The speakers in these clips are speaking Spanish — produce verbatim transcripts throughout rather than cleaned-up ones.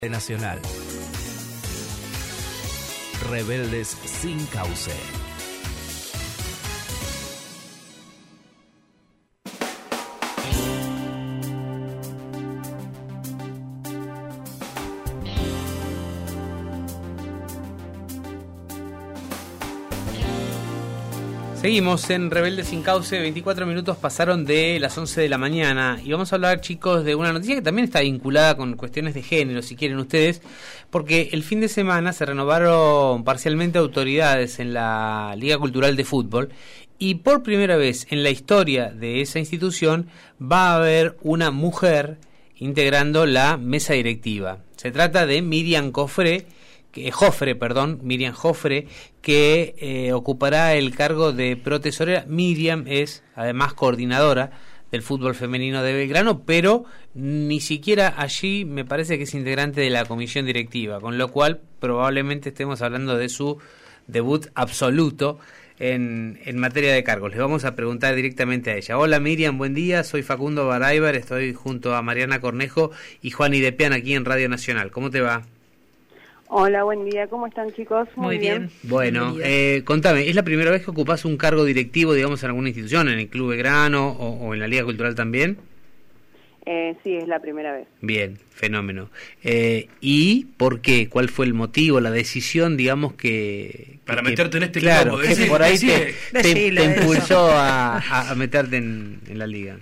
Nacional. Rebeldes sin cauce. Seguimos en Rebelde Sin Cauce, veinticuatro minutos pasaron de las once de la mañana y vamos a hablar, chicos, de una noticia que también está vinculada con cuestiones de género, si quieren ustedes, porque el fin de semana se renovaron parcialmente autoridades en la Liga Cultural de Fútbol y por primera vez en la historia de esa institución va a haber una mujer integrando la mesa directiva. Se trata de Miriam Cofre, Que, Jofre, perdón, Miriam Jofre, que eh, ocupará el cargo de protesorera. Miriam es, además, coordinadora del fútbol femenino de Belgrano, pero ni siquiera allí me parece que es integrante de la comisión directiva, con lo cual probablemente estemos hablando de su debut absoluto en, en materia de cargos. Les vamos a preguntar directamente a ella. Hola Miriam, buen día, soy Facundo Baraybar, estoy junto a Mariana Cornejo y Juan Idepean aquí en Radio Nacional. ¿Cómo te va? Hola, buen día. ¿Cómo están, chicos? Muy, Muy bien. bien. Bueno, eh, contame, ¿es la primera vez que ocupás un cargo directivo, digamos, en alguna institución, en el Club Belgrano o, o en la Liga Cultural también? Eh, sí, es la primera vez. Bien, fenómeno. Eh, ¿Y por qué? ¿Cuál fue el motivo, la decisión, digamos, que... Para que, meterte en este claro, campo? Que Decir, por ahí decir, te, te, te impulsó a, a meterte en, en la Liga.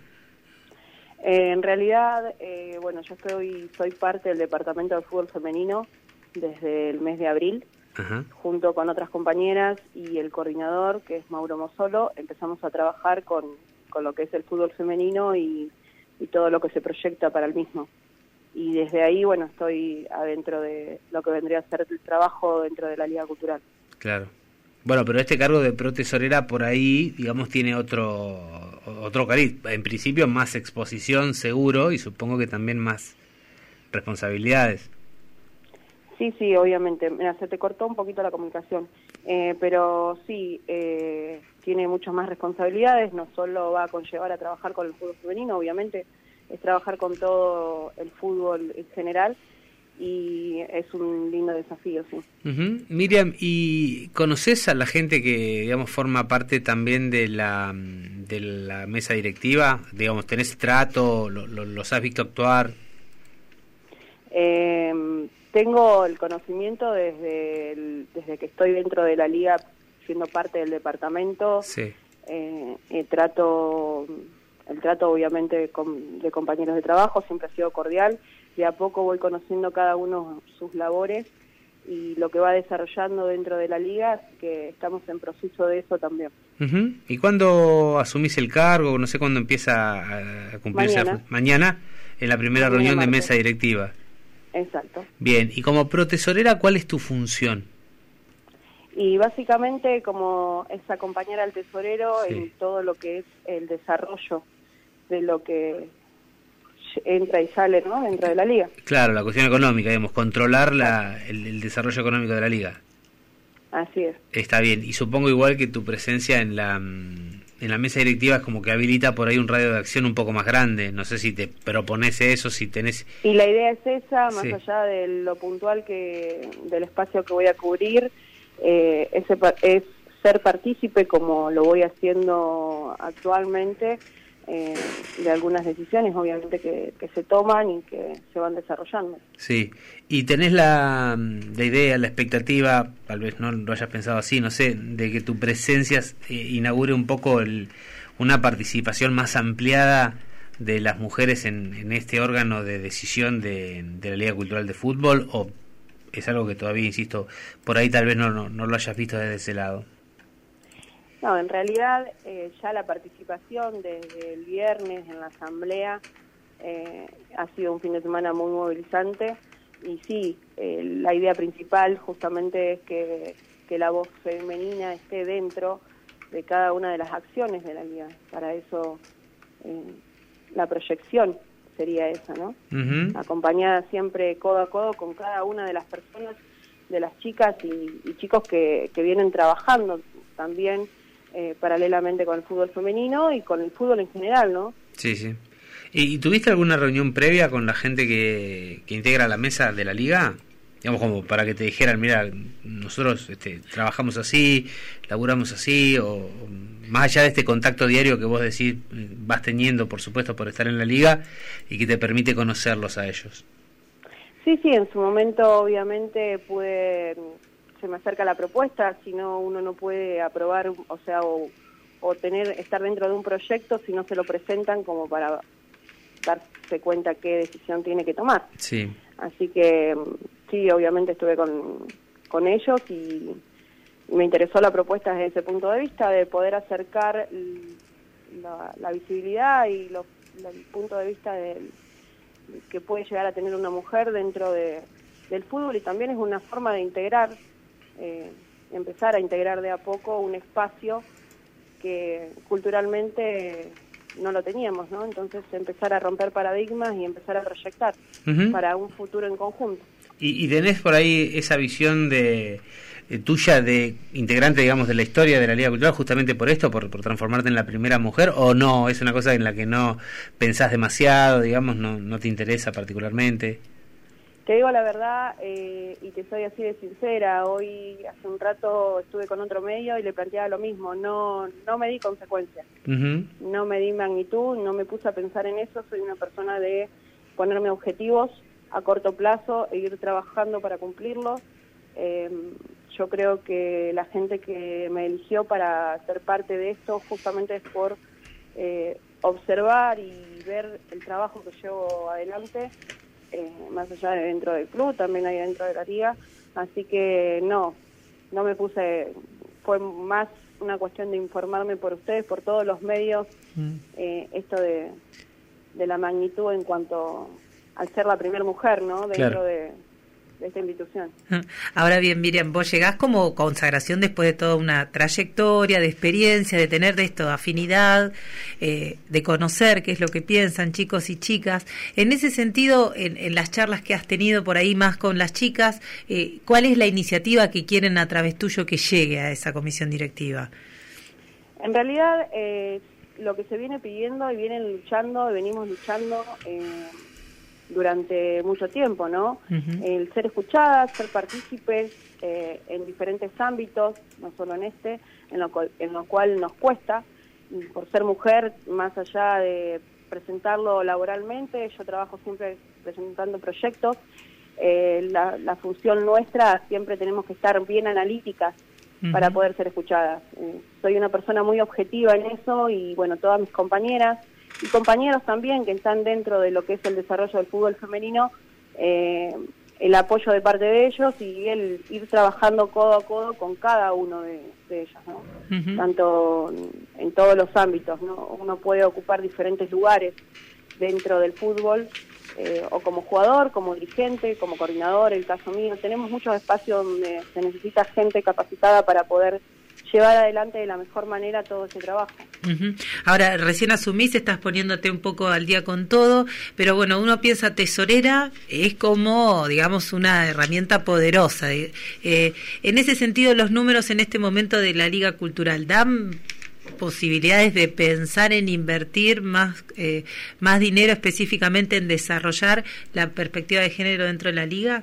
Eh, en realidad, eh, bueno, yo estoy, soy parte del Departamento de Fútbol Femenino desde el mes de abril, Ajá. junto con otras compañeras y el coordinador, que es Mauro Mosolo. Empezamos a trabajar con, con lo que es el fútbol femenino y, y todo lo que se proyecta para el mismo. Y desde ahí, bueno, estoy adentro de lo que vendría a ser el trabajo dentro de la Liga Cultural. Claro. Bueno, pero este cargo de protesorera por ahí, digamos, tiene otro otro cariz. En principio más exposición, seguro, y supongo que también más responsabilidades. Sí, sí, obviamente. Mira, se te cortó un poquito la comunicación, eh, pero sí, eh, tiene muchas más responsabilidades. No solo va a conllevar a trabajar con el fútbol femenino, obviamente, es trabajar con todo el fútbol en general y es un lindo desafío, sí. Uh-huh. Miriam, ¿y conoces a la gente que, digamos, forma parte también de la de la mesa directiva? Digamos, ¿tenés trato? ¿Lo, lo, ¿Los has visto actuar? Eh... Tengo el conocimiento desde el, desde que estoy dentro de la liga, siendo parte del departamento. Sí. Eh, el trato, el trato obviamente con, de compañeros de trabajo siempre ha sido cordial. De a poco voy conociendo cada uno sus labores y lo que va desarrollando dentro de la liga, que estamos en proceso de eso también. Uh-huh. ¿Y cuándo asumís el cargo? No sé cuándo empieza a cumplirse. Mañana. Mañana, en la primera Mañana reunión martes. de mesa directiva. Exacto. Bien, y como protesorera, ¿cuál es tu función? Y básicamente como es acompañar al tesorero Sí. en todo lo que es el desarrollo de lo que entra y sale, ¿no?, dentro de la liga. Claro, la cuestión económica, digamos, controlar la, el, el desarrollo económico de la liga. Así es. Está bien, y supongo igual que tu presencia en la en la mesa directiva es como que habilita por ahí un radio de acción un poco más grande. No sé si te propones eso, si tenés... Y la idea es esa, más Sí. allá de lo puntual que del espacio que voy a cubrir, eh, ese, es ser partícipe, como lo voy haciendo actualmente, eh, de algunas decisiones, obviamente, que, que se toman y que se van desarrollando. Sí, y tenés la, la idea, la expectativa, tal vez no lo hayas pensado así, no sé, de que tu presencia eh, inaugure un poco el, una participación más ampliada de las mujeres en, en este órgano de decisión de, de la Liga Cultural de Fútbol, o es algo que todavía, insisto, por ahí tal vez no, no, no lo hayas visto desde ese lado? No, en realidad eh, ya la participación desde el viernes en la asamblea eh, ha sido un fin de semana muy movilizante y sí, eh, la idea principal justamente es que, que la voz femenina esté dentro de cada una de las acciones de la liga. Para eso eh, la proyección sería esa, ¿no? Uh-huh. Acompañada siempre codo a codo con cada una de las personas, de las chicas y, y chicos que, que vienen trabajando también Eh, paralelamente con el fútbol femenino y con el fútbol en general, ¿no? Sí, sí. ¿Y, y tuviste alguna reunión previa con la gente que, que integra la mesa de la liga? Digamos, como para que te dijeran, mira, nosotros este, trabajamos así, laburamos así, o, o más allá de este contacto diario que vos decís vas teniendo, por supuesto, por estar en la liga y que te permite conocerlos a ellos. Sí, sí, en su momento obviamente pude, se me acerca la propuesta, si no uno no puede aprobar, o sea, o, o tener estar dentro de un proyecto si no se lo presentan como para darse cuenta qué decisión tiene que tomar. Sí. Así que sí, obviamente estuve con, con ellos y me interesó la propuesta desde ese punto de vista, de poder acercar la, la visibilidad y los, el punto de vista del, que puede llegar a tener una mujer dentro de, del fútbol, y también es una forma de integrar, eh, empezar a integrar de a poco un espacio que culturalmente no lo teníamos, ¿no? Entonces empezar a romper paradigmas y empezar a proyectar uh-huh. para un futuro en conjunto. ¿Y, y tenés por ahí esa visión de, de tuya de integrante, digamos, de la historia de la Liga Cultural justamente por esto, por, por transformarte en la primera mujer, o no, es una cosa en la que no pensás demasiado, digamos, no, no te interesa particularmente? Te digo la verdad, eh, y te soy así de sincera, hoy hace un rato estuve con otro medio y le planteaba lo mismo, no no me di consecuencias, uh-huh. no me di magnitud, no me puse a pensar en eso, soy una persona de ponerme objetivos a corto plazo e ir trabajando para cumplirlos. Eh, yo creo que la gente que me eligió para ser parte de esto justamente es por eh, observar y ver el trabajo que llevo adelante, Eh, más allá de dentro del club, también hay dentro de la liga, así que no, no me puse, fue más una cuestión de informarme por ustedes, por todos los medios, mm. eh, esto de, de la magnitud en cuanto al ser la primera mujer, ¿no? Dentro claro. de, de esta institución. Ahora bien, Miriam, vos llegás como consagración después de toda una trayectoria, de experiencia, de tener de esto afinidad, eh, de conocer qué es lo que piensan chicos y chicas. En ese sentido, en, en las charlas que has tenido por ahí más con las chicas, eh, ¿cuál es la iniciativa que quieren a través tuyo que llegue a esa comisión directiva? En realidad, eh, lo que se viene pidiendo y vienen luchando, venimos luchando eh, durante mucho tiempo, ¿no? Uh-huh. El ser escuchadas, ser partícipes eh, en diferentes ámbitos, no solo en este, en lo, cual, en lo cual nos cuesta, y por ser mujer, más allá de presentarlo laboralmente, yo trabajo siempre presentando proyectos, eh, la, la función nuestra siempre tenemos que estar bien analíticas uh-huh. para poder ser escuchadas. Eh, soy una persona muy objetiva en eso y bueno, todas mis compañeras y compañeros también que están dentro de lo que es el desarrollo del fútbol femenino, eh, el apoyo de parte de ellos y el ir trabajando codo a codo con cada uno de, de ellos, ¿no? Uh-huh. Tanto en todos los ámbitos, ¿no? Uno puede ocupar diferentes lugares dentro del fútbol, eh, o como jugador, como dirigente, como coordinador, el caso mío. Tenemos muchos espacios donde se necesita gente capacitada para poder llevar adelante de la mejor manera todo ese trabajo. Uh-huh. Ahora, recién asumís, estás poniéndote un poco al día con todo, pero bueno, uno piensa tesorera, es como, digamos, una herramienta poderosa. Eh, eh, en ese sentido, los números en este momento de la Liga Cultural, ¿dan posibilidades de pensar en invertir más, eh, más dinero específicamente en desarrollar la perspectiva de género dentro de la Liga?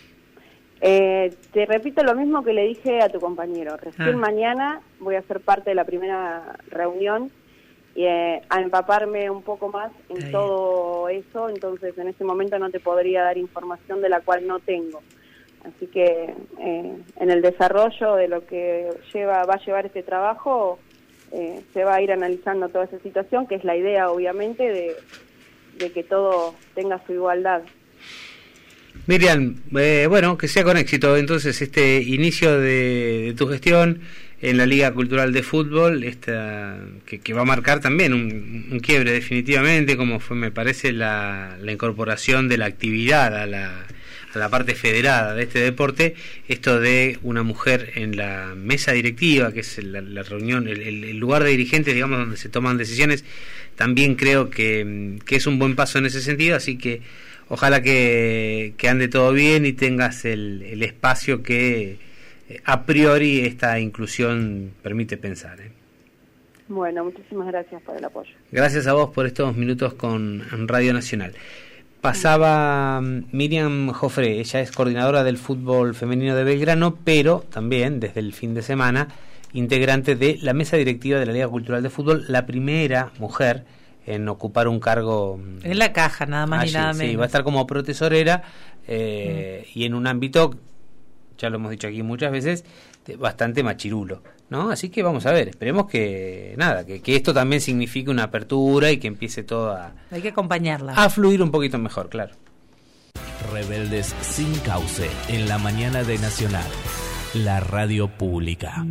Eh, te repito lo mismo que le dije a tu compañero. Recién ah. mañana voy a ser parte de la primera reunión y eh, a empaparme un poco más en Ahí. todo eso, entonces en este momento no te podría dar información de la cual no tengo. Así que eh, en el desarrollo de lo que lleva va a llevar este trabajo, eh, se va a ir analizando toda esa situación, que es la idea obviamente de, de que todo tenga su igualdad. Miriam, eh, bueno, que sea con éxito entonces este inicio de, de tu gestión en la Liga Cultural de Fútbol, esta que, que va a marcar también un, un quiebre definitivamente, como fue, me parece, la, la incorporación de la actividad a la, a la parte federada de este deporte, esto de una mujer en la mesa directiva, que es la, la reunión, el, el lugar de dirigentes, digamos, donde se toman decisiones, también creo que, que es un buen paso en ese sentido, así que ojalá que, que ande todo bien y tengas el, el espacio que eh, a priori esta inclusión permite pensar, ¿eh? Bueno, muchísimas gracias por el apoyo. Gracias a vos por estos minutos con Radio Nacional. Pasaba Miriam Jofré, ella es coordinadora del fútbol femenino de Belgrano, pero también desde el fin de semana integrante de la mesa directiva de la Liga Cultural de Fútbol, la primera mujer en ocupar un cargo en la caja, nada más allí, ni nada menos. Sí, va a estar como protesorera eh, mm. y en un ámbito, ya lo hemos dicho aquí muchas veces, bastante machirulo, ¿no? Así que vamos a ver, esperemos que nada, que, que esto también signifique una apertura y que empiece todo a... Hay que acompañarla. A fluir un poquito mejor, claro. Rebeldes sin cauce, en la mañana de Nacional, la radio pública.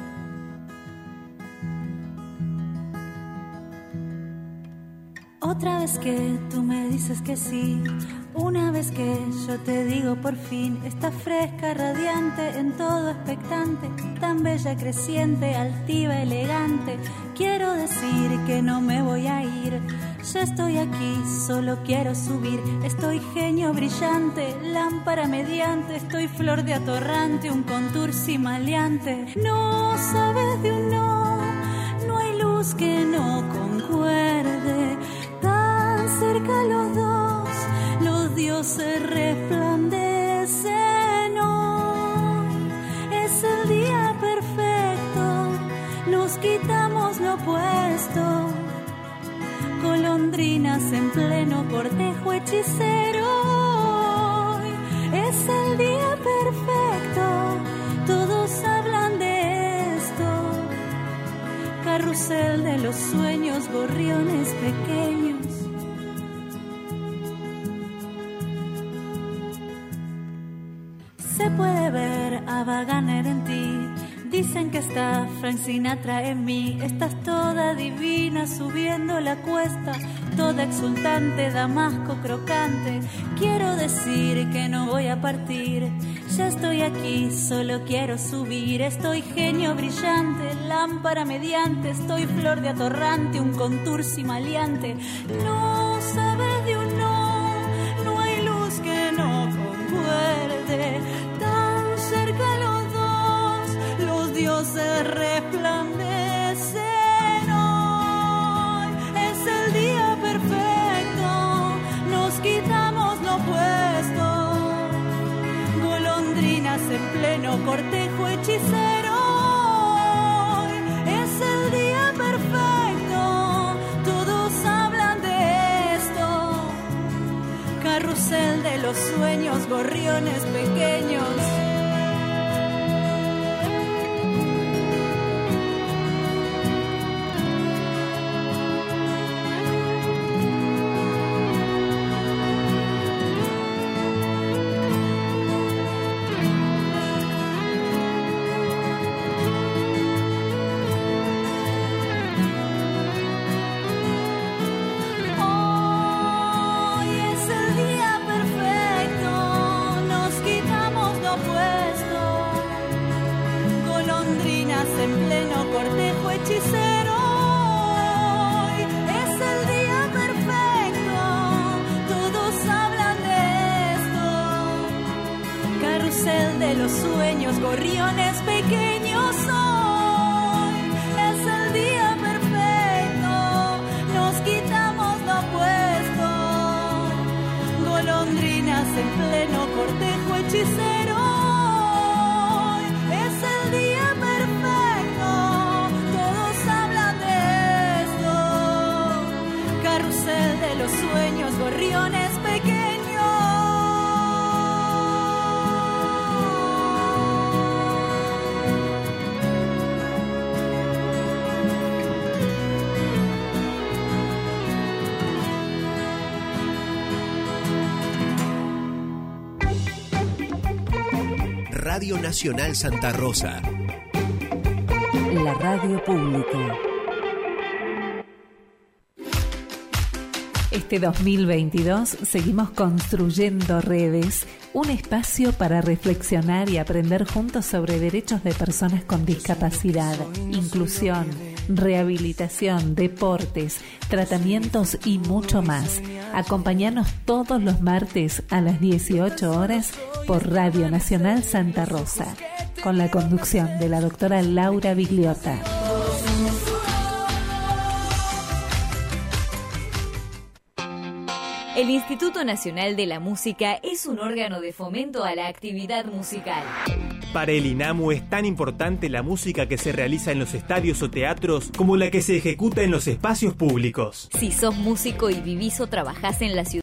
Otra vez que tú me dices que sí, una vez que yo te digo por fin, está fresca, radiante, en todo expectante, tan bella, creciente, altiva, elegante. Quiero decir que no me voy a ir, ya estoy aquí, solo quiero subir. Estoy genio brillante, lámpara mediante, estoy flor de atorrante, un contour maleante. No sabes de un no, no hay luz que no concuerde. Tan cerca los dos, los dioses resplandecen hoy. Es el día perfecto, nos quitamos lo puesto. Golondrinas en pleno cortejo hechicero. Hoy es el día perfecto, todos hablan de esto. Carrusel de los sueños, gorriones pequeños. Se puede ver a Wagner en ti. Dicen que está Frank Sinatra en mí. Estás toda divina subiendo la cuesta, toda exultante, damasco crocante. Quiero decir que no voy a partir, ya estoy aquí, solo quiero subir. Estoy genio brillante, lámpara mediante, estoy flor de atorrante, un contour maleante. No sabes de un no, no hay luz que no concuerde. Tan cerca los dos, los dioses resplandecen hoy. Es el día perfecto, nos quitamos lo puesto. Golondrinas en pleno cortejo hechicero. Hoy es el día perfecto, todos hablan de esto. Carrusel de los sueños, gorriones pequeños. En pleno cortejo hechicero. Hoy es el día perfecto, todos hablan de esto. Carrusel de los sueños, gorriones pequeños. Hoy es el día perfecto, nos quitamos lo puesto. Golondrinas en pleno cortejo hechicero. Hoy es el día perfecto, todos hablan de esto. Carrusel de los sueños, gorriones pequeños. Radio Nacional Santa Rosa. La radio pública. Este dos mil veintidós seguimos construyendo redes, un espacio para reflexionar y aprender juntos sobre derechos de personas con discapacidad, inclusión, rehabilitación, deportes, tratamientos y mucho más. Acompáñanos todos los martes a las dieciocho horas por Radio Nacional Santa Rosa, con la conducción de la doctora Laura Bigliota. El Instituto Nacional de la Música es un órgano de fomento a la actividad musical. Para el INAMU es tan importante la música que se realiza en los estadios o teatros como la que se ejecuta en los espacios públicos. Si sos músico y vivís o trabajás en la ciudad,